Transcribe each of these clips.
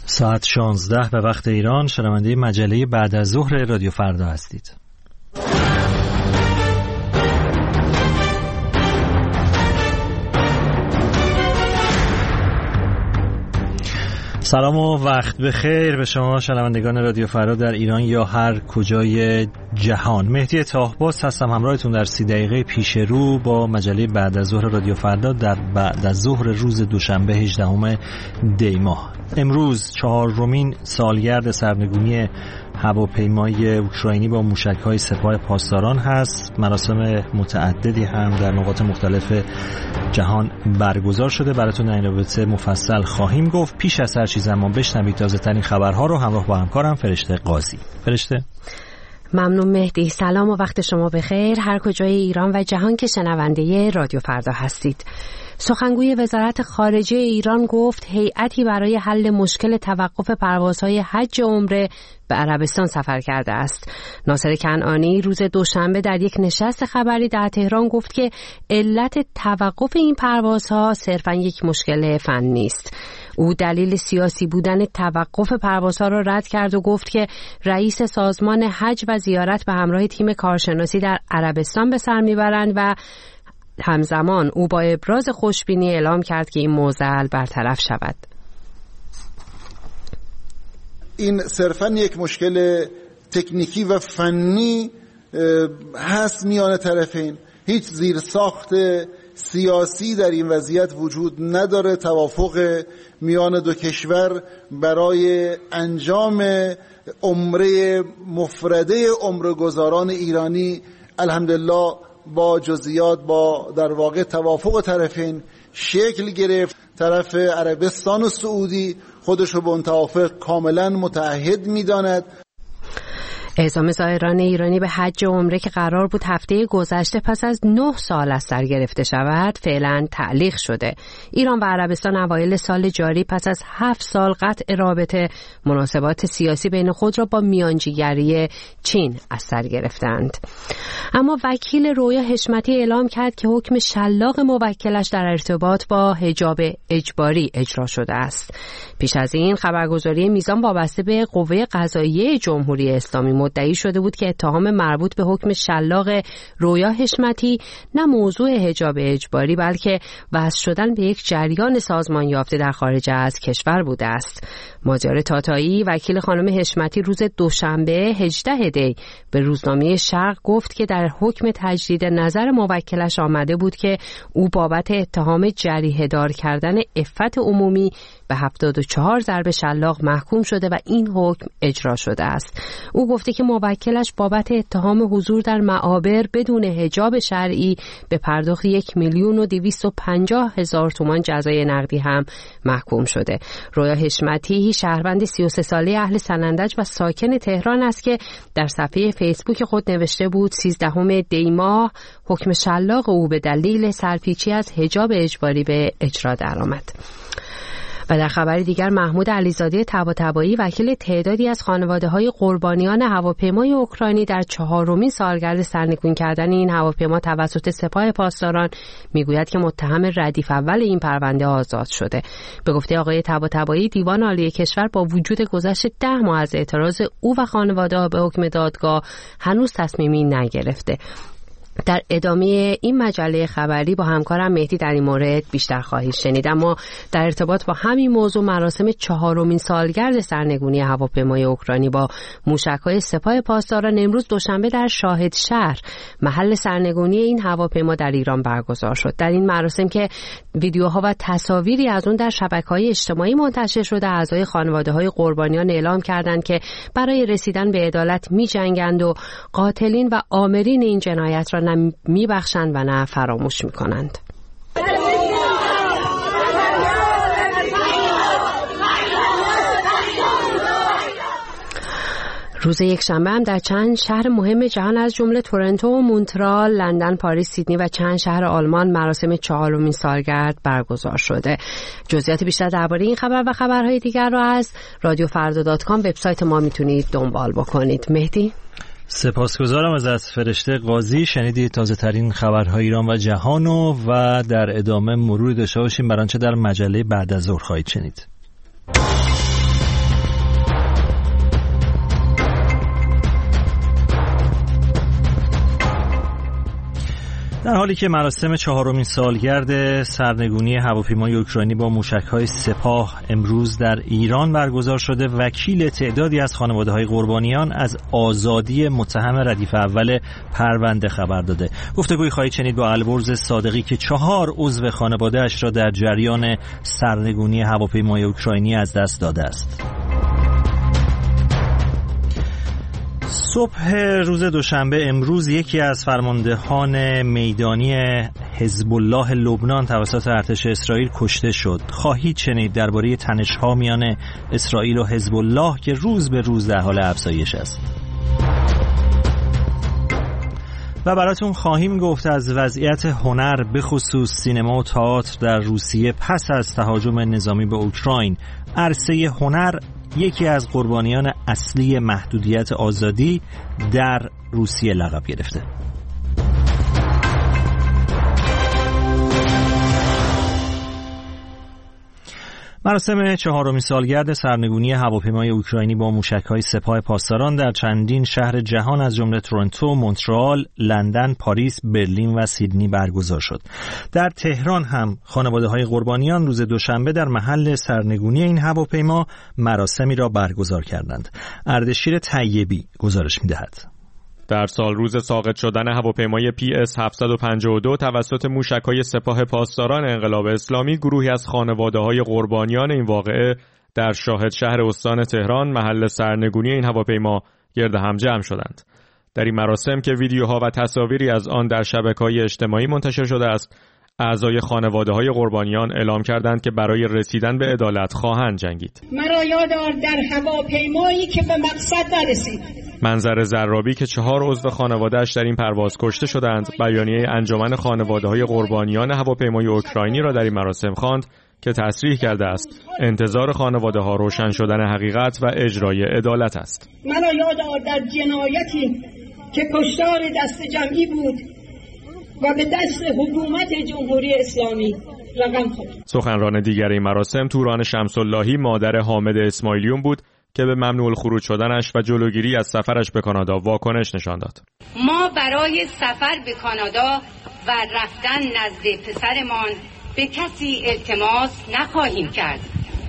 ساعت 16 به وقت ایران، شنونده مجله بعد از ظهر رادیو فردا هستید. سلام و وقت بخیر به شما شنوندگان رادیو فردا در ایران یا هر کجای جهان. مهدی طاهباز هستم، همراهتون در 30 دقیقه پیش رو با مجله بعد از ظهر رادیو فردا در بعد از ظهر روز دوشنبه 18 دی ماه. امروز 4مین سالگرد سرنگونی هواپیمای اوکراینی با موشک‌های سپاه پاسداران هست. مراسم متعددی هم در نقاط مختلف جهان برگزار شده. براتون در این رابطه مفصل خواهیم گفت. پیش از هر چیز اما بشنوید تازه‌ترین خبرها رو همراه با همکارم فرشته قاضی. فرشته. ممنون مهدی. سلام و وقت شما بخیر هر کجای ایران و جهان که شنونده رادیو فردا هستید. سخنگوی وزارت خارجه ایران گفت هیئتی برای حل مشکل توقف پروازهای حج و عمره به عربستان سفر کرده است. ناصر کنعانی روز دوشنبه در یک نشست خبری در تهران گفت که علت توقف این پروازها صرفاً یک مشکل فنی است. او دلیل سیاسی بودن توقف پروازها را رد کرد و گفت که رئیس سازمان حج و زیارت به همراه تیم کارشناسی در عربستان به سر میبرند و همزمان او با ابراز خوشبینی اعلام کرد که این معضل برطرف شود. این صرفاً یک مشکل تکنیکی و فنی هست میان طرفین. هیچ زیرساخت سیاسی در این وضعیت وجود نداره. توافق میان دو کشور برای انجام عمره مفرده عمره‌گذاران ایرانی الحمدلله با جزئیات با در واقع توافق طرفین شکل گرفت. طرف عربستان و سعودی خودش رو به اون توافق کاملا متعهد می‌داند. اعزام زائران ایرانی به حج و عمره که قرار بود هفته گذشته پس از 9 سال از سر گرفته شود فعلا تعلیق شده. ایران و عربستان اوایل سال جاری پس از 7 سال قطع رابطه مناسبات سیاسی بین خود را با میانجیگری چین از سر گرفتند. اما وکیل رویا حشمتی اعلام کرد که حکم شلاق موکلش در ارتباط با حجاب اجباری اجرا شده است. پیش از این خبرگزاری میزان وابسته به قوه قضاییه جمهوری اسلامی مدعی شده بود که اتهام مربوط به حکم شلاق رویا حشمتی نه موضوع حجاب اجباری بلکه وصل شدن به یک جریان سازمان یافته در خارج از کشور بوده است. ماجر تاتایی وکیل خانم حشمتی روز دوشنبه 18 دی به روزنامه شرق گفت که در حکم تجدید نظر موکلش آمده بود که او بابت اتهام جریحه دار کردن عفت عمومی به 74 ضرب شلاق محکوم شده و این حکم اجرا شده است. او گفته که موکلش بابت اتهام حضور در معابر بدون حجاب شرعی به پرداخت 1,250,000 تومان جزای نقدی هم محکوم شده. رویا حشمتی شهروند 33 ساله اهل سنندج و ساکن تهران است که در صفحه فیسبوک خود نوشته بود 13 دی ماه حکم شلاق او به دلیل سرپیچی از حجاب اجباری به اجرا درآمد. و در خبری دیگر محمود علیزاده طباطبایی وکیل تعدادی از خانواده‌های قربانیان هواپیمای اوکراینی در 4مین سالگرد سرنگون کردن این هواپیما توسط سپاه پاسداران میگوید که متهم ردیف اول این پرونده آزاد شده. به گفته آقای طباطبایی دیوان عالی کشور با وجود گذشت 10 ماه از اعتراض او و خانواده‌ها به حکم دادگاه هنوز تصمیمی نگرفته. در ادامه این مجله خبری با همکارم مهدی در این مورد بیشتر خواهید شنید. اما در ارتباط با همین موضوع مراسم 4مین سالگرد سرنگونی هواپیمای اوکراینی با موشک‌های سپاه پاسداران امروز دوشنبه در شاهد شهر محل سرنگونی این هواپیما در ایران برگزار شد. در این مراسم که ویدیوها و تصاویری از اون در شبکه‌های اجتماعی منتشر شده، اعضای خانواده‌های قربانیان اعلام کردند که برای رسیدن به عدالت می‌جنگند و قاتلین و آمرین این جنایت را نه میبخشند و نه فراموش میکنند. روز یکشنبه هم در چند شهر مهم جهان از جمله تورنتو و مونترال، لندن، پاریس، سیدنی و چند شهر آلمان مراسم 4مین سالگرد برگزار شده. جزئیات بیشتر درباره این خبر و خبرهای دیگر را از رادیوفردا.com وبسایت ما میتونید دنبال بکنید. مهدی؟ سپاسگزارم ازت فرشته قاضی. شنیدید تازه ترین خبرهای ایران و جهانو و در ادامه مرور داشته باشیم بر آنچه در مجله بعد از ظهر خواهید شنید. در حالی که مراسم 4مین سالگرد سرنگونی هواپیمای اوکراینی با موشک‌های سپاه امروز در ایران برگزار شده، وکیل تعدادی از خانواده‌های قربانیان از آزادی متهم ردیف اول پرونده خبر داده. گفتگویی خواهید شنید با البرز صادقی که 4 عضو خانواده‌اش را در جریان سرنگونی هواپیمای اوکراینی از دست داده است. صبح روز دوشنبه امروز یکی از فرماندهان میدانی حزب الله لبنان توسط ارتش اسرائیل کشته شد. خواهید شنید درباره تنش‌ها میان اسرائیل و حزب الله که روز به روز در حال افزایش است. و براتون خواهیم گفت از وضعیت هنر به خصوص سینما و تئاتر در روسیه پس از تهاجم نظامی به اوکراین. عرصه هنر یکی از قربانیان اصلی محدودیت آزادی در روسیه لقب گرفته. مراسم 4مین سالگرد سرنگونی هواپیمای اوکراینی با موشک‌های سپاه پاسداران در چندین شهر جهان از جمله تورنتو، مونترال، لندن، پاریس، برلین و سیدنی برگزار شد. در تهران هم خانواده‌های قربانیان روز دوشنبه در محل سرنگونی این هواپیما مراسمی را برگزار کردند. اردشیر طیبی گزارش می‌دهد. در سال روز ساقط شدن هواپیمای PS-752 توسط موشک‌های سپاه پاسداران انقلاب اسلامی، گروهی از خانواده‌های قربانیان این واقعه در شاهد شهر استان تهران محل سرنگونی این هواپیما گرد هم جمع شدند. در این مراسم که ویدیوها و تصاویری از آن در شبکه‌های اجتماعی منتشر شده است، اعضای خانواده‌های قربانیان اعلام کردند که برای رسیدن به عدالت خواهند جنگید. مرا یادآر در هواپیمایی که به مقصد نرسید. منظر زرابی که 4 عضو خانواده‌اش در این پرواز کشته شدند، بیانیه انجمن خانواده‌های قربانیان هواپیمای اوکراینی را در این مراسم خواند که تصریح کرده است انتظار خانواده‌ها روشن شدن حقیقت و اجرای عدالت است. مرا یادآر در جنایتی که کشتار دست جمعی بود و به دست حکومت جمهوری اسلامی رقم خورد. سخنران دیگر این مراسم توران شمس‌اللهی مادر حامد اسماعیلیون بود که به ممنوع الخروج شدنش و جلوگیری از سفرش به کانادا واکنش نشان داد. ما برای سفر به کانادا و رفتن نزد پسرمان به کسی التماس نخواهیم کرد.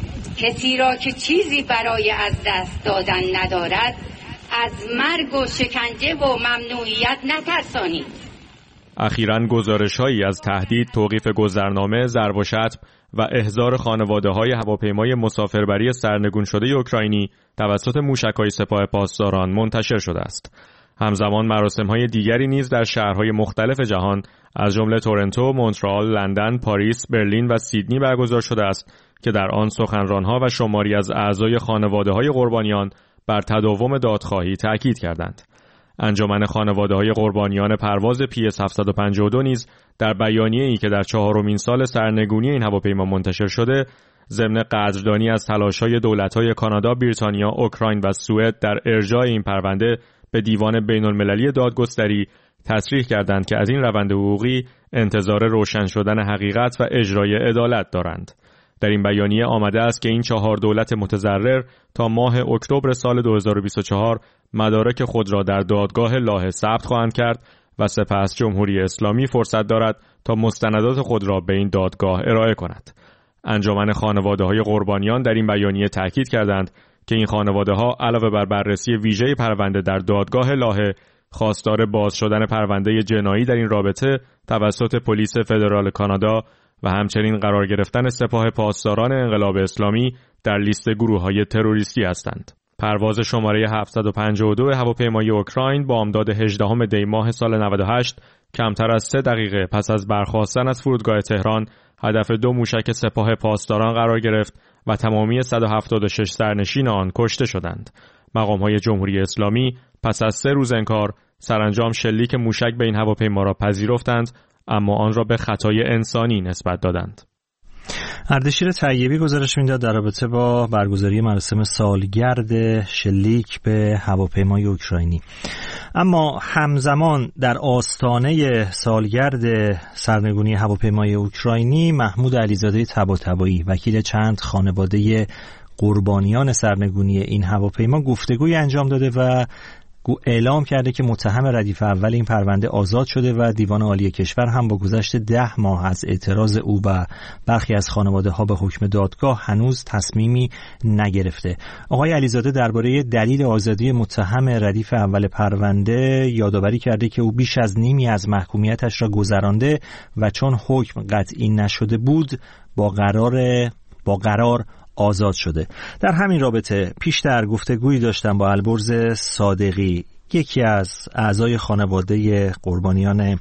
کسی را که چیزی برای از دست دادن ندارد از مرگ و شکنجه و ممنوعیت نترسانید. اخیراً گزارش‌هایی از تهدید، توقیف گذرنامه، ضرب و شتم و احضار خانواده‌های هواپیمای مسافربری سرنگون شده اوکراینی توسط موشک‌های سپاه پاسداران منتشر شده است. همزمان مراسم‌های دیگری نیز در شهرهای مختلف جهان از جمله تورنتو، مونترال، لندن، پاریس، برلین و سیدنی برگزار شده است که در آن سخنران‌ها و شماری از اعضای خانواده‌های قربانیان بر تداوم دادخواهی تأکید کردند. انجمن خانواده‌های قربانیان پرواز PS-752 نیز در بیانیه‌ای که در 4مین سال سرنگونی این هواپیما منتشر شده، ضمن قدردانی از تلاش‌های دولت‌های کانادا، بریتانیا، اوکراین و سوئد در ارجاع این پرونده به دیوان بین‌المللی دادگستری، تصریح کردند که از این روند حقوقی انتظار روشن شدن حقیقت و اجرای عدالت دارند. در این بیانیه آمده است که این 4 دولت متضرر تا ماه اکتبر سال 2024 مدارک خود را در دادگاه لاهه ثبت خواهند کرد و سپس جمهوری اسلامی فرصت دارد تا مستندات خود را به این دادگاه ارائه کند. انجمن خانواده‌های قربانیان در این بیانیه تاکید کردند که این خانواده‌ها علاوه بر بررسی ویژه پرونده در دادگاه لاهه، خواستار باز شدن پرونده جنایی در این رابطه توسط پلیس فدرال کانادا و همچنین قرار گرفتن سپاه پاسداران انقلاب اسلامی در لیست گروه‌های تروریستی هستند. پرواز شماره 752 هواپیمای اوکراین بامداد 18 دی ماه سال 98 کمتر از 3 دقیقه پس از برخاستن از فرودگاه تهران هدف 2 موشک سپاه پاسداران قرار گرفت و تمامی 176 سرنشین آن کشته شدند. مقام‌های جمهوری اسلامی پس از 3 روز انکار سرانجام شلیک موشک به این هواپیما را پذیرفتند، اما آن را به خطای انسانی نسبت دادند. اردشیر طیبی گزارش میداد در رابطه با برگزاری مراسم سالگرد شلیک به هواپیمای اوکراینی. اما همزمان در آستانه سالگرد سرنگونی هواپیمای اوکراینی، محمود علیزاده طباطبایی وکیل چند خانواده قربانیان سرنگونی این هواپیما گفتگوی انجام داده و اعلام کرده که متهم ردیف اول این پرونده آزاد شده و دیوان عالی کشور هم با گذشت 10 ماه از اعتراض او و برخی از خانواده‌ها به حکم دادگاه هنوز تصمیمی نگرفته. آقای علیزاده درباره دلیل آزادی متهم ردیف اول پرونده یادآوری کرده که او بیش از نیمی از محکومیتش را گذرانده و چون حکم قطعی نشده بود با قرار آزاد شده. در همین رابطه پیشتر گفتگویی داشتم با البرز صادقی، یکی از اعضای خانواده قربانیان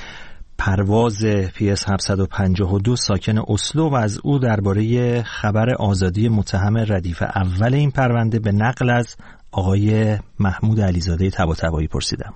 پرواز PS 752 ساکن اسلو، و از او درباره خبر آزادی متهم ردیف اول این پرونده به نقل از آقای محمود علیزاده طباطبایی پرسیدم.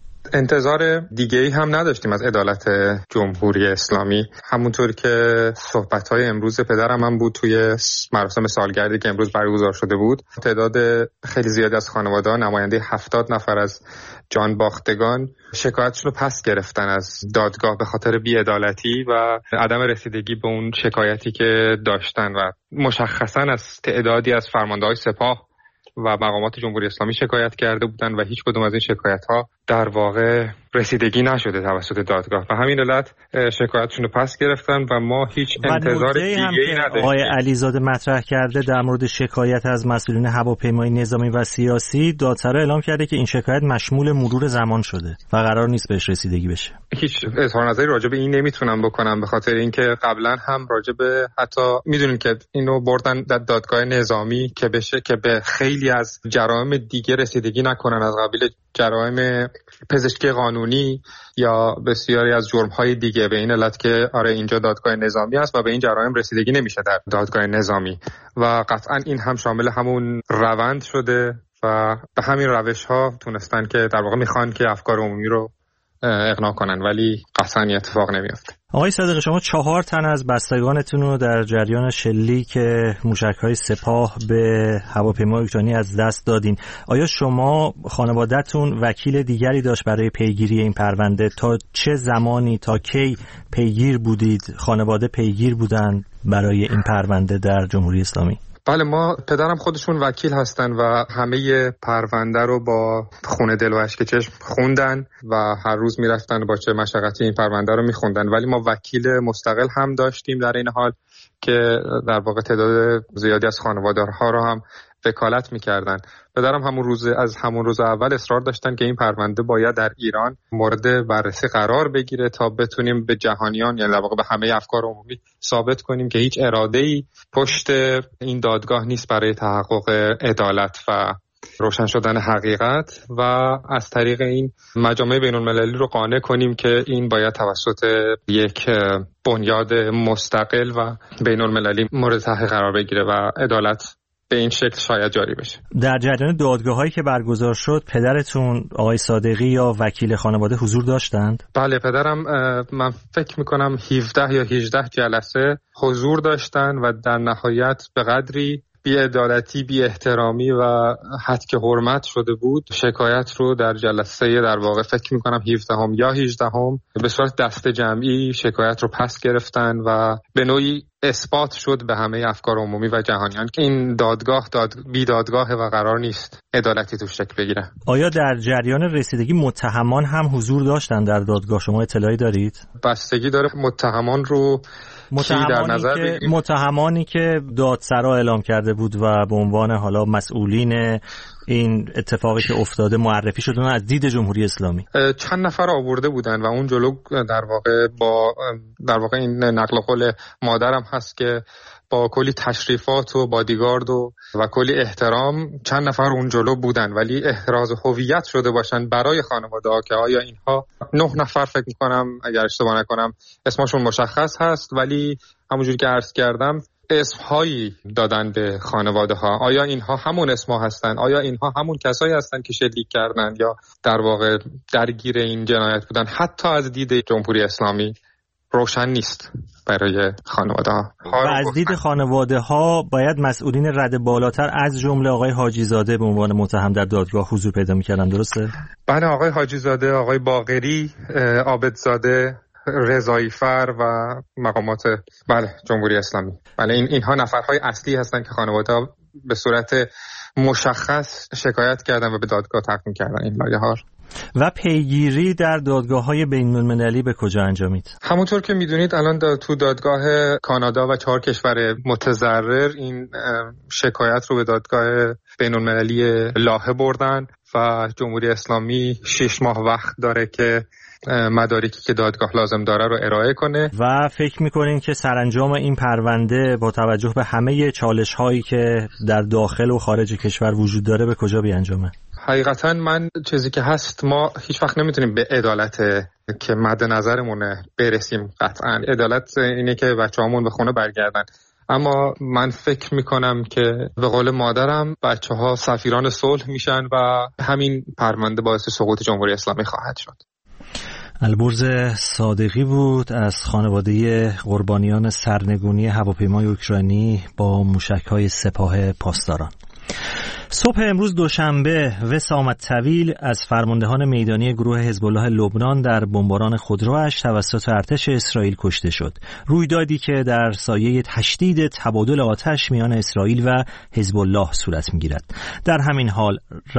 انتظار دیگه‌ای هم نداشتیم از عدالت جمهوری اسلامی. همونطور که صحبت‌های امروز پدرم هم بود توی مراسم سالگردی که امروز برگزار شده بود، تعداد خیلی زیادی از خانواده‌ها نماینده 70 نفر از جان باختگان شکایتشون رو پس گرفتن از دادگاه به خاطر بی‌عدالتی و عدم رسیدگی به اون شکایتی که داشتن و مشخصاً از تعدادی از فرمانده‌های سپاه و مقامات جمهوری اسلامی شکایت کرده بودن و هیچ کدوم از این شکایت‌ها در واقع رسیدگی نشده توسط دادگاه و همین علت شکایتشون رو پس گرفتن و ما هیچ انتظار دیگه‌ای نداشتیم. آقای علیزاده مطرح کرده در مورد شکایت از مسئولین هواپیمای نظامی و سیاسی، دادسرا اعلام کرده که این شکایت مشمول مرور زمان شده و قرار نیست بهش رسیدگی بشه. هیچ اظهار نظری راجع به این نمیتونم بکنم، به خاطر اینکه قبلا هم راجع به حتی میدونین که اینو بردن در دادگاه نظامی که بشه که به خیلی از جرایم دیگه رسیدگی نکنن، از قبیل جرایم پزشکی قانونی یا بسیاری از جرم‌های دیگه، به این علت که آره اینجا دادگاه نظامی است و به این جرایم رسیدگی نمیشه در دادگاه نظامی و قطعا این هم شامل همون روند شده و به همین روش‌ها تونستن که در واقع میخوان که افکار عمومی رو اقناع کنن، ولی قطعا این اتفاق نمیفته. آقای صادقی، شما 4 تن از بستگانتون رو در جریان شلیک موشک‌های سپاه به هواپیمای اوکراینی از دست دادین. آیا شما خانواده‌تون وکیل دیگری داشت برای پیگیری این پرونده؟ تا چه زمانی، تا کی پیگیر بودید؟ خانواده پیگیر بودن برای این پرونده در جمهوری اسلامی؟ بله، ما پدرم خودشون وکیل هستن و همه پرونده رو با خون دل و اشک چشم خوندن و هر روز میرفتن با چه مشقتی این پرونده رو میخوندن، ولی ما وکیل مستقل هم داشتیم در این حال که در واقع تعداد زیادی از خانواده‌ها رو هم وکالت میکردن. پدرم از همون روز اول اصرار داشتن که این پرونده باید در ایران مورد بررسی قرار بگیره تا بتونیم به جهانیان، یعنی در واقع به همه افکار عمومی ثابت کنیم که هیچ اراده‌ای پشت این دادگاه نیست برای تحقق عدالت و روشن شدن حقیقت و از طریق این مجامع بین‌المللی رو قانع کنیم که این باید توسط یک بنیاد مستقل و بین‌المللی مورد تحقیق قرار بگیره و عدالت به این شکل شاید جاری بشه. در جریان دادگاه‌هایی که برگزار شد پدرتون آقای صادقی یا وکیل خانواده حضور داشتند؟ بله، پدرم من فکر می‌کنم 17 یا 18 جلسه حضور داشتن و در نهایت به قدری بی‌عدالتی، بی‌احترامی و هتک حرمت شده بود شکایت رو در جلسه در واقع فکر می‌کنم 17 یا 18 به صورت دست جمعی شکایت رو پس گرفتن و به نوعی اثبات شد به همه افکار عمومی و جهانیان که این دادگاه بی دادگاهه و قرار نیست عدالتی توش شکل بگیره. آیا در جریان رسیدگی متهمان هم حضور داشتن در دادگاه؟ شما اطلاعی دارید؟ بستگی داره متهمان رو در نظر متهمانی که دادسرا اعلام کرده بود و به عنوان حالا مسئولین این اتفاقی که افتاده معرفی شدن از دید جمهوری اسلامی، چند نفر آورده بودن و اون جلو در واقع این نقل قول مادرم هست که با کلی تشریفات و بادیگارد و کلی احترام چند نفر اون جلو بودن، ولی احراز هویت شده باشن برای خانواده ها که آیا اینها 9 نفر فکر میکنم اگر اشتباه نکنم اسمشون مشخص هست، ولی همونجوری که عرض کردم اسمهایی دادن به خانواده ها. آیا اینها همون اسمها هستن؟ آیا اینها همون کسایی هستن که شلیک کردن یا در واقع درگیر این جنایت بودن؟ حتی از دید جمهوری اسلامی روشن نیست برای خانواده ها. و از دید خانواده ها باید مسئولین رده بالاتر از جمله آقای حاجی زاده به عنوان متهم در دادگاه حضور پیدا می‌کردن، درسته؟ بله، آقای حاجی زاده، آقای باقری، عابدزاده، رضایی‌فر و مقامات جمهوری اسلامی. بله، اینها نفرهای اصلی هستن که خانواده به صورت مشخص شکایت کردن و به دادگاه تقدیم کردن این لایحه‌ها. و پیگیری در دادگاه‌های بین‌المللی به کجا انجامید؟ همونطور که میدونید الان تو دادگاه کانادا و 4 کشور متضرر این شکایت رو به دادگاه بین‌المللی لاهه بردن و جمهوری اسلامی 6 ماه وقت داره که مدارکی که دادگاه لازم داره رو ارائه کنه. و فکر می‌کنین که سرانجام این پرونده با توجه به همه چالش‌هایی که در داخل و خارج کشور وجود داره به کجا بیانجامه؟ حقیقتا من چیزی که هست ما هیچ وقت نمیتونیم به عدالت که مد نظرمونه برسیم. قطعا عدالت اینه که بچه‌هامون به خونه برگردن، اما من فکر میکنم که به قول مادرم بچه‌ها سفیران صلح میشن و همین پرونده باعث سقوط جمهوری اسلامی خواهد شد. البرز صادقی بود از خانواده قربانیان سرنگونی هواپیمای اوکراینی با موشک‌های سپاه پاسداران. صبح امروز دوشنبه وسام الطویل از فرماندهان میدانی گروه حزب الله لبنان در بمباران خودرویش توسط ارتش اسرائیل کشته شد. رویدادی که در سایه تشدید تبادل آتش میان اسرائیل و حزب الله صورت می‌گیرد. در همین حال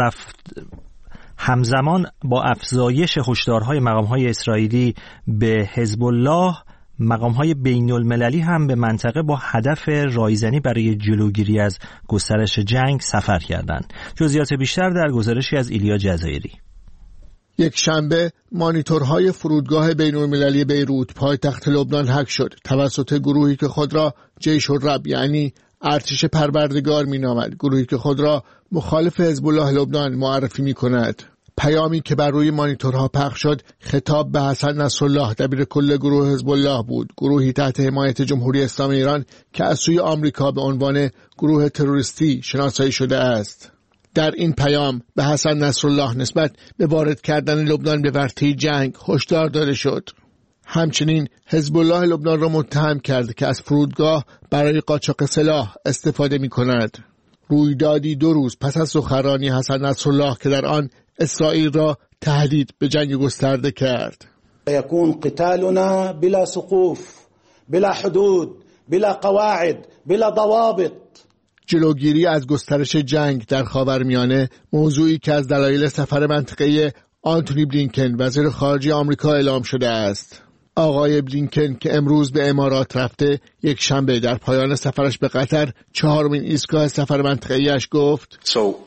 همزمان با افزایش هشدارهای مقام‌های اسرائیلی به حزب الله، مقام‌های بین‌المللی هم به منطقه با هدف رایزنی برای جلوگیری از گسترش جنگ سفر کردند. جزئیات بیشتر در گزارشی از ایلیا جزایری. یک شنبه مانیتورهای فرودگاه بین‌المللی بیروت پایتخت لبنان هک شد توسط گروهی که خود را جیش الرب یعنی ارتش پروردگار می‌نامد، گروهی که خود را مخالف حزب الله لبنان معرفی می‌کند. پیامی که بر روی مانیتورها پخش شد خطاب به حسن نصرالله دبیر کل گروه حزب الله بود، گروهی تحت حمایت جمهوری اسلامی ایران که از سوی آمریکا به عنوان گروه تروریستی شناسایی شده است. در این پیام به حسن نصرالله نسبت به وارد کردن لبنان به ورطه جنگ هشدار داده شد. همچنین حزب الله لبنان را متهم کرد که از فرودگاه برای قاچاق سلاح استفاده می‌کند. رویدادی 2 روز پس از سخنرانی حسن نصرالله که در آن اسرائیل را تهدید به جنگ گسترده کرد. يكون قتالنا بلا سقوف، بلا حدود، بلا قواعد، بلا ضوابط. جلوگیری از گسترش جنگ در خاورمیانه موضوعی که از دلایل سفر منطقه‌ای آنتونی بلینکن وزیر خارجه آمریکا اعلام شده است. آقای بلینکن که امروز به امارات رفته، یک شنبه در پایان سفرش به قطر 4مین ایستگاه سفر منطقه‌ایش گفت: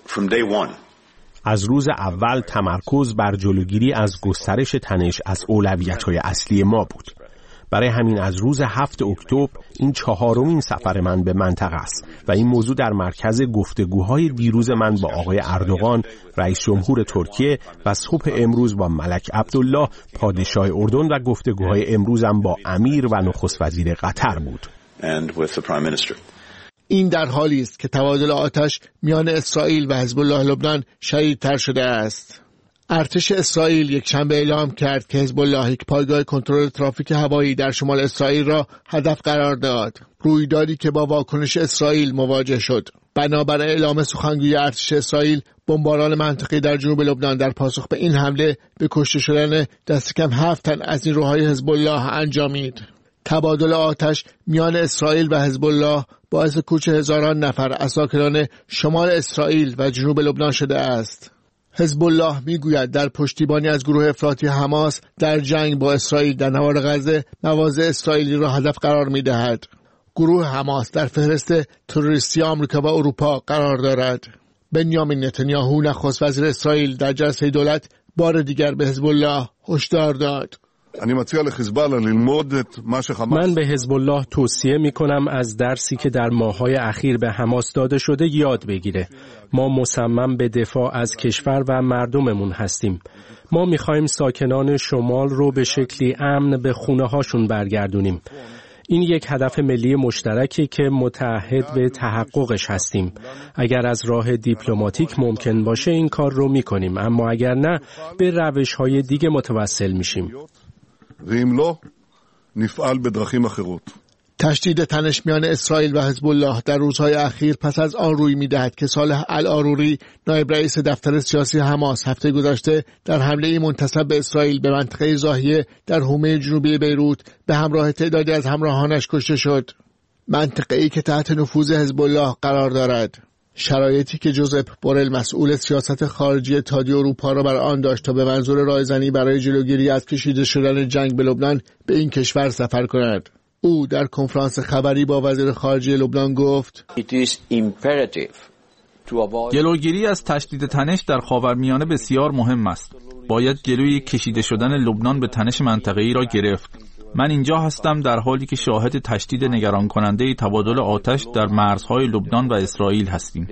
از روز اول تمرکز بر جلوگیری از گسترش تنش از اولویت‌های اصلی ما بود. برای همین از روز 7 اکتبر این 4مین سفر من به منطقه است و این موضوع در مرکز گفتگوهای دیروز من با آقای اردوغان رئیس جمهور ترکیه و صبح امروز با ملک عبدالله پادشاه اردن و گفتگوهای امروزم با امیر و نخست وزیر قطر بود. این در حالی است که تبادل آتش میان اسرائیل و حزب الله لبنان شدیدتر شده است. ارتش اسرائیل یک شنبه اعلام کرد که حزب الله یک پایگاه کنترل ترافیک هوایی در شمال اسرائیل را هدف قرار داد. رویدادی که با واکنش اسرائیل مواجه شد. بنابر اعلام سخنگوی ارتش اسرائیل، بمباران منطقه‌ای در جنوب لبنان در پاسخ به این حمله به کشته شدن دست کم 7 تن از نیروهای حزب الله انجامید. تبادل آتش میان اسرائیل و حزب الله باعث کوچ هزاران نفر از ساکنان شمال اسرائیل و جنوب لبنان شده است. حزب الله میگوید در پشتیبانی از گروه افراطی حماس در جنگ با اسرائیل در نوار غزه مواضع اسرائیلی را هدف قرار میدهد. گروه حماس در فهرست تروریستی آمریکا و اروپا قرار دارد. بنیامین نتانیاهو نخست وزیر اسرائیل در جلسه دولت بار دیگر به حزب الله هشدار داد. من به حزب الله توصیه می کنم از درسی که در ماه‌های اخیر به حماس داده شده یاد بگیره. ما مصمم به دفاع از کشور و مردممون هستیم. ما می خواهیم ساکنان شمال رو به شکلی امن به خونه هاشون برگردونیم. این یک هدف ملی مشترکی که متعهد به تحققش هستیم. اگر از راه دیپلماتیک ممکن باشه این کار رو می کنیم، اما اگر نه به روش‌های دیگه متوسل میشیم. تشدید تنش میان اسرائیل و حزب الله در روزهای اخیر پس از آن روی می‌دهد که صالح العاروری نایب رئیس دفتر سیاسی حماس هفته گذشته در حمله منتسب به اسرائیل به منطقه ضاحیه در حومه جنوبی بیروت به همراه تعدادی از همراهانش کشته شد. منطقه‌ای که تحت نفوذ حزب الله قرار دارد. شرایطی که جوزپ بورل مسئول سیاست خارجی اتحادیه اروپا را بر آن داشت تا به منظور رایزنی برای جلوگیری از کشیده شدن جنگ به لبنان به این کشور سفر کند. او در کنفرانس خبری با وزیر خارجه لبنان گفت: جلوگیری از تشدید تنش در خاورمیانه بسیار مهم است. باید جلوی کشیده شدن لبنان به تنش منطقه‌ای را گرفت. من اینجا هستم در حالی که شاهد تشدید نگران کننده تبادل آتش در مرزهای لبنان و اسرائیل هستیم.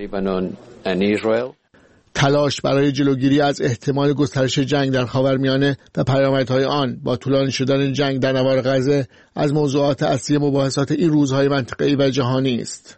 تلاش برای جلوگیری از احتمال گسترش جنگ در خاورمیانه و پیامدهای آن با طولانی شدن جنگ در نوار غزه از موضوعات اصلی مباحثات این روزهای منطقه‌ای و جهانی است.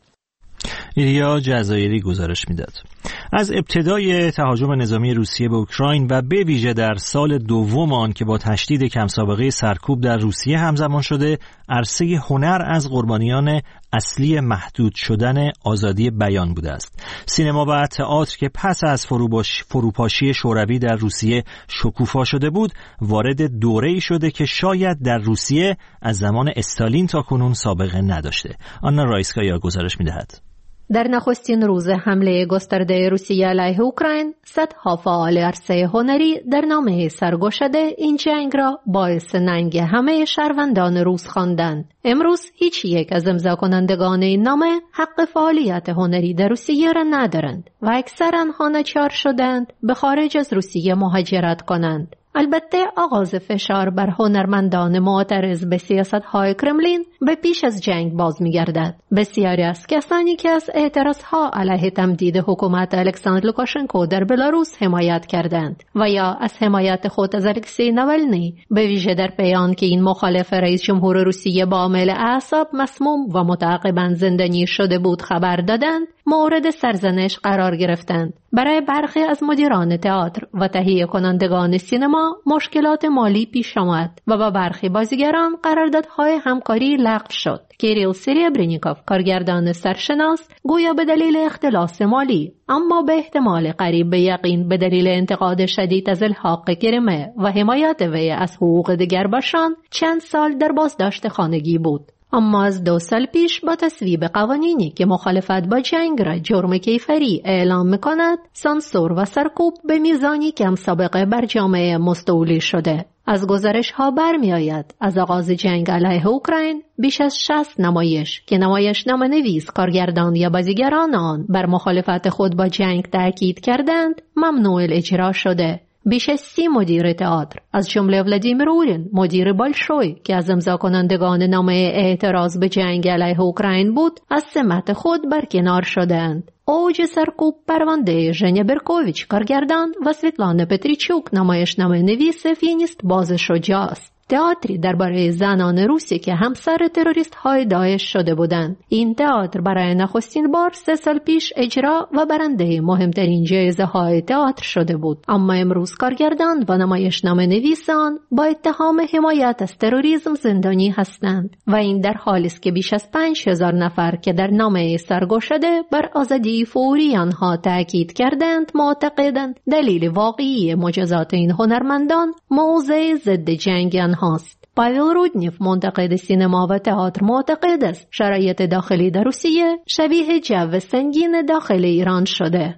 ایلیا جزایری گزارش میداد. از ابتدای تهاجم نظامی روسیه به اوکراین و به ویژه در سال دوم آن که با تشدید کم سابقه سرکوب در روسیه همزمان شده، عرصه هنر از قربانیان اصلی محدود شدن آزادی بیان بوده است. سینما و تئاتر که پس از فروپاشی شوروی در روسیه شکوفا شده بود، وارد دوره‌ای شده که شاید در روسیه از زمان استالین تا کنون سابقه نداشته. آنا رایسکایا گزارش می‌دهد. در نخستین روز حمله گسترده روسیه علیه اوکراین، صدها فعال عرصه هنری در نامه سرگشاده این جنگ را باعث ننگ همه شهروندان روس خواندند. امروز هیچ یک از امضا کنندگان این نامه حق فعالیت هنری در روسیه را ندارند و اکثر آنها ناچار شدند به خارج از روسیه مهاجرت کنند. البته آغاز فشار بر هنرمندان معترض به سیاست‌های کرملین به پیش از جنگ باز می‌گردد. بسیاری از کسانی که از اعتراضها علیه تمدید حکومت الکساندر لوکاشنکو در بلاروس حمایت کردند و یا از حمایت خود از الکسی ناولنی به ویژه در پیان که این مخالف رئیس جمهور روسیه با عامل اعصاب مسموم و متعاقباً زندانی شده بود خبر دادند، مورد سرزنش قرار گرفتند. برای برخی از مدیران تئاتر و تهیه کنندگان سینما مشکلات مالی پیش آمد و با برخی بازیگران قراردادهای همکاری لغو شد. کیریل سریبرینیکوف، کارگردان سرشناس، گویا به دلیل اختلاس مالی، اما به احتمال قریب به یقین به دلیل انتقاد شدید از الحاق کریمه و حمایت وی از حقوق دیگرباشان چند سال در بازداشت خانگی بود. اما از 2 سال پیش با تصویب قوانینی که مخالفت با جنگ را جرم کیفری اعلام می‌کند، سانسور و سرکوب به میزانی کم سابقه بر جامعه مستولی شده. از گزارش‌ها برمی‌آید از آغاز جنگ علیه اوکراین بیش از 60 نمایش که نمایشنامه‌نویس، کارگردان یا بازیگران آن بر مخالفت خود با جنگ تاکید کردند، ممنوع الاجرا شده. بیش از 30 مدیر تئاتر از جمله ولادیمیر اولین، مدیر بالشوی که از امضا کنندگان نامه اعتراض به جنگ علیه اوکراین بود، از سمت خود برکنار شدند. اوج سرکوب پرونده ژنیا برکوویچ، کارگردان، و سویتلانا پتریچوک، نمایشنامه نویس فینیست، باز شجاع است. تئاتری درباره زنان روسی که همسر تروریست های داعش شده بودند. این تئاتر برای نخستین بار 3 سال پیش اجرا و برنده مهمترین جایزه های تئاتر شده بود، اما امروز کارگردان و نمایشنامه نویسان با اتهام حمایت از تروریسم زندانی هستند و این در حالی است که بیش از 5000 نفر که در نامه سرگشاده بر آزادی فوری آنها تاکید کردند معتقدند دلیل واقعی مجازات این هنرمندان موضع ضد جنگ هاست. پاول رودنیف، منتقد سینما و تئاتر، معتقد است شرایط داخلی در روسیه شبیه جو سنگین داخل ایران شده.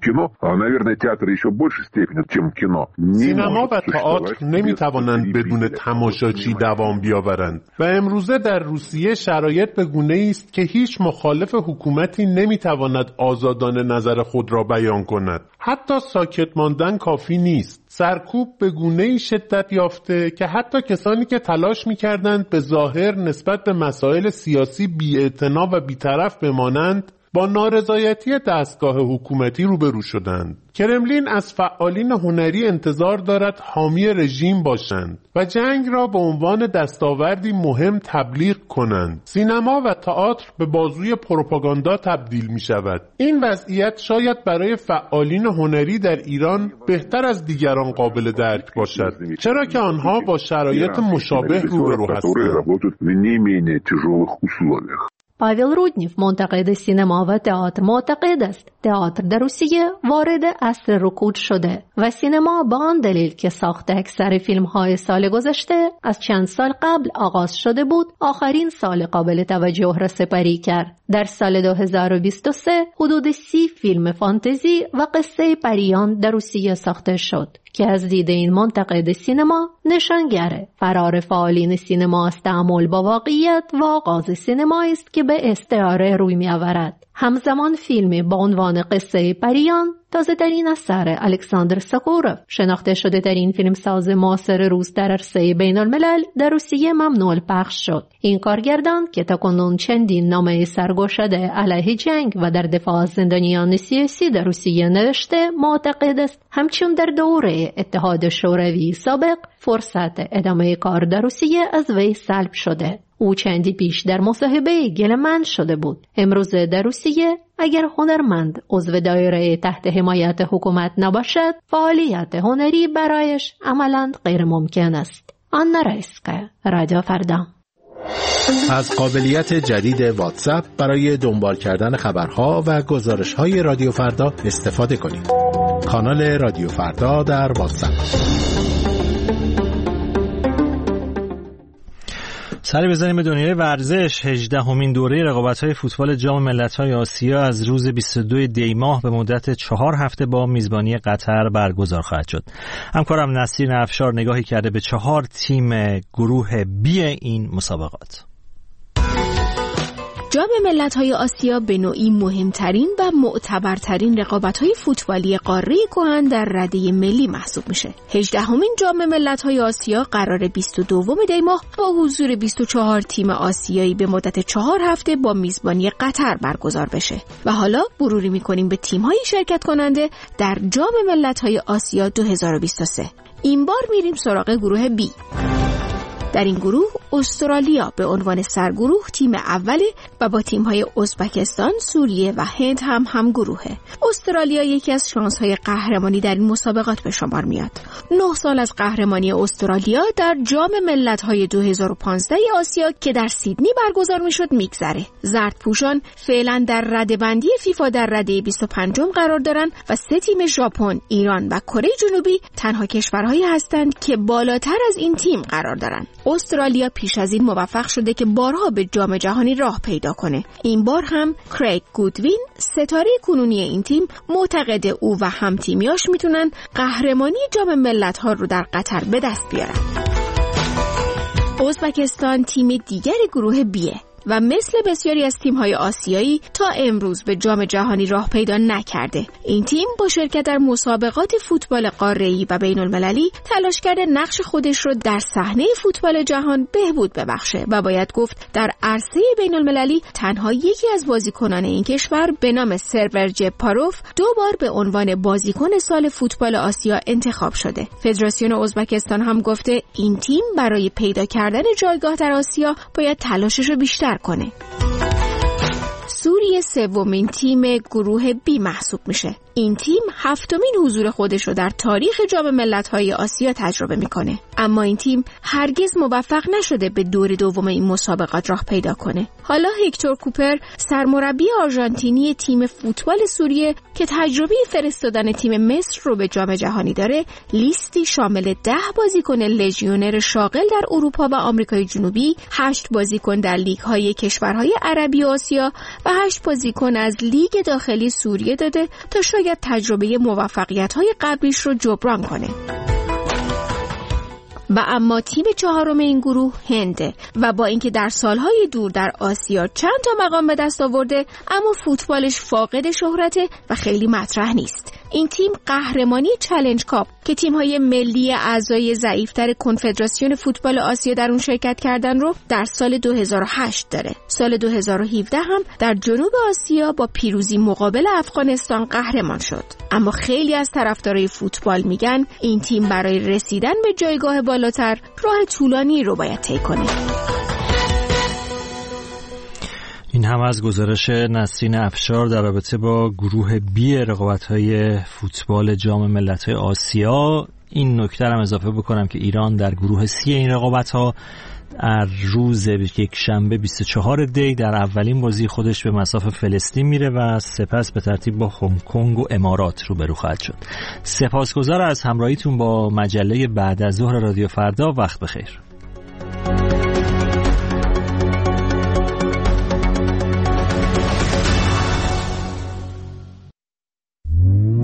سینما و تئاتر نمیتوانند بدون تماشاچی دوام بیاورند و امروزه در روسیه شرایط به گونه‌ای است که هیچ مخالف حکومتی نمیتواند آزادانه نظر خود را بیان کند. حتی ساکت ماندن کافی نیست. سرکوب به گونه‌ای شدت یافته که حتی کسانی که تلاش می‌کردند به ظاهر نسبت به مسائل سیاسی بی‌اعتنا و بی‌طرف بمانند، با نارضایتی دستگاه حکومتی روبرو شدند. کرملین از فعالین هنری انتظار دارد حامی رژیم باشند و جنگ را به عنوان دستاوردی مهم تبلیغ کنند. سینما و تئاتر به بازوی پروپاگاندا تبدیل می شود. این وضعیت شاید برای فعالین هنری در ایران بهتر از دیگران قابل درک باشد، چرا که آنها با شرایط مشابه روبرو هستند. پاول رودنیف، منتقد سینما و تئاتر، معتقد است تئاتر در روسیه وارد عصر رکود شده و سینما به آن دلیل که ساخت اکثر فیلم‌های سال گذشته از چند سال قبل آغاز شده بود، آخرین سال قابل توجه را سپری کرد. در سال 2023 حدود 30 فیلم فانتزی و قصه پریان در روسیه ساخته شد که از دید این منتقد سینما نشانگر فرار فعالین سینما از تعامل با واقعیت و آغاز سینمایی است که به استعاره روی می‌آورد. همزمان فیلمی با عنوان قصه پریان، تازه‌ترین اثر الکساندر ساکوروف، شناخته شده ترین فیلمساز معاصر روس در عرصه بین الملل، در روسیه ممنوع الپخش شد. این کارگردان که تاکنون چندین نامه سرگشاده علیه جنگ و در دفاع از زندانیان سیاسی در روسیه نوشته، معتقد است همچون در دوره اتحاد شوروی سابق فرصت ادامه کار در روسیه از وی سلب شده. او چندی پیش در مصاحبه گله‌مند شده بود. امروز در روسیه اگر هنرمند عضو دایره تحت حمایت حکومت نباشد، فعالیت هنری برایش عملاً غیر ممکن است. آنا رایسکا، رادیو فردا. از قابلیت جدید واتساپ برای دنبال کردن خبرها و گزارش‌های رادیو فردا استفاده کنید. کانال رادیو فردا در واتساپ. سری بزنیم به دنیای ورزش. 18مین دوره رقابت‌های فوتبال جام ملت‌های آسیا از روز 22 دی ماه به مدت 4 هفته با میزبانی قطر برگزار خواهد شد. همکارم نسرین افشار نگاهی کرده به 4 تیم گروه بی این مسابقات. جام ملت‌های آسیا به نوعی مهمترین و معتبرترین رقابت‌های فوتبالی قاره کهن در رده ملی محسوب میشه. 18مین جام ملت‌های آسیا قرار 22 دی ماه با حضور 24 تیم آسیایی به مدت 4 هفته با میزبانی قطر برگزار بشه. و حالا مروری می‌کنیم به تیم‌های شرکت کننده در جام ملت‌های آسیا 2023. این بار میریم سراغ گروه بی. در این گروه استرالیا به عنوان سرگروه تیم اوله و با تیم‌های ازبکستان، سوریه و هند هم گروهه. استرالیا یکی از شانس‌های قهرمانی در این مسابقات به شمار میاد. 9 سال از قهرمانی استرالیا در جام ملت‌های 2015 آسیا که در سیدنی برگزار میشد میگذره. زردپوشان فعلا در رده‌بندی فیفا در رده 25 قرار دارن و 3 تیم ژاپن، ایران و کره جنوبی تنها کشورهایی هستند که بالاتر از این تیم قرار دارن. استرالیا پیش از این موفق شده که بارها به جام جهانی راه پیدا کنه. این بار هم کریگ گودوین، ستاره کنونی این تیم، معتقد او و هم تیمیاش میتونن قهرمانی جام ملت‌ها رو در قطر به دست بیارن. ازبکستان تیم دیگر گروه بیه و مثل بسیاری از تیم‌های آسیایی تا امروز به جام جهانی راه پیدا نکرده. این تیم با شرکت در مسابقات فوتبال قاره‌ای و بین‌المللی تلاش کرده نقش خودش رو در صحنه فوتبال جهان بهبود ببخشه و باید گفت در عرصه بین‌المللی تنها یکی از بازیکنان این کشور به نام سرور جپاروف 2 بار به عنوان بازیکن سال فوتبال آسیا انتخاب شده. فدراسیون ازبکستان هم گفته این تیم برای پیدا کردن جایگاه در آسیا باید تلاشش رو بیشتر کنه. سوریه 3مین تیم گروه بی محسوب میشه. این تیم 7مین حضور خودش رو در تاریخ جام ملت‌های آسیا تجربه میکنه. اما این تیم هرگز موفق نشده به دور دوم این مسابقات راه پیدا کنه. حالا هکتور کوپر، سرمربی آرژانتینی تیم فوتبال سوریه که تجربه فرستادن تیم مصر رو به جام جهانی داره، لیستی شامل 10 بازیکن لژیونر شاغل در اروپا و آمریکای جنوبی، 8 بازیکن در لیگ‌های کشورهای عربی و آسیا و 8 بازیکن از لیگ داخلی سوریه داده تا شاید تجربه موفقیت‌های قبلیش رو جبران کنه. و اما تیم 4 این گروه هنده و با اینکه در سالهای دور در آسیا چند تا مقام به دست آورده، اما فوتبالش فاقد شهرته و خیلی مطرح نیست. این تیم قهرمانی چالش کاپ که تیم‌های ملی اعضای ضعیف‌تر کنفدراسیون فوتبال آسیا در اون شرکت کردن رو در سال 2008 داره. سال 2017 هم در جنوب آسیا با پیروزی مقابل افغانستان قهرمان شد. اما خیلی از طرفدارای فوتبال میگن این تیم برای رسیدن به جایگاه بالاتر راه طولانی رو باید طی کنه. این هم از گزارش نسرین افشار در رابطه با گروه بی رقابت‌های فوتبال جام ملت‌های آسیا. این نکته هم اضافه بکنم که ایران در گروه سی این رقابت‌ها روز یک شنبه 24 دی در اولین بازی خودش به مصاف فلسطین میره و سپس به ترتیب با هنگ کنگ و امارات روبرو خواهد شد. سپاسگزار از همراهیتون با مجله بعد از ظهر رادیو فردا. وقت بخیر.